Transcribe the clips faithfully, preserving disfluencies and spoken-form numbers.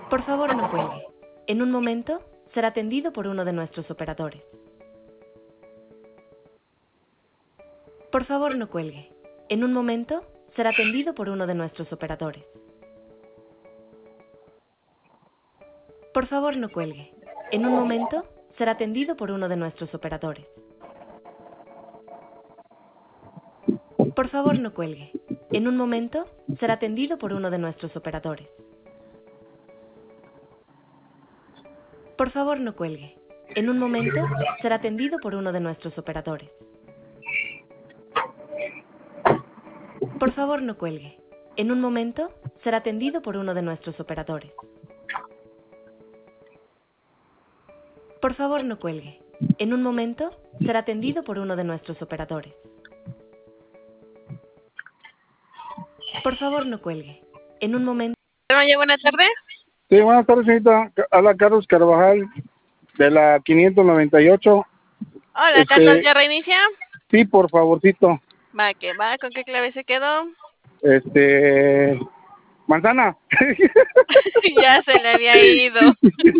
Por favor, no cuelgue. En un momento, será atendido por uno de nuestros operadores. Por favor, no cuelgue. En un momento, será atendido por uno de nuestros operadores. Por favor, no cuelgue. En un momento, será atendido por uno de nuestros operadores. Por favor, no cuelgue. En un momento, será atendido por uno de nuestros operadores. Por favor, no cuelgue. En un momento, será atendido por uno de nuestros operadores. Por favor, no cuelgue. En un momento, será atendido por uno de nuestros operadores. Por favor, no cuelgue. En un momento, será atendido por uno de nuestros operadores. Por favor, no cuelgue. En un momento... Oye, buenas tardes. Sí, buenas tardes, señorita. Habla Carlos Carvajal, de la quinientos noventa y ocho. Hola, Este, Carlos, ¿ya reinicia? Sí, por favorcito. Va, que va, ¿con qué clave se quedó? Este... Manzana. Ya se le había ido.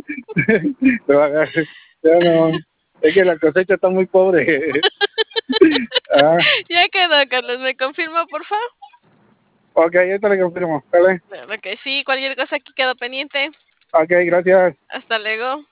Ya no, es que la cosecha está muy pobre. Ah, Ya quedó, Carlos, ¿me confirma, por favor? ok, ya te lo confirmo. ¿Vale? Claro que sí, cualquier cosa aquí quedó pendiente. Ok, gracias. Hasta luego.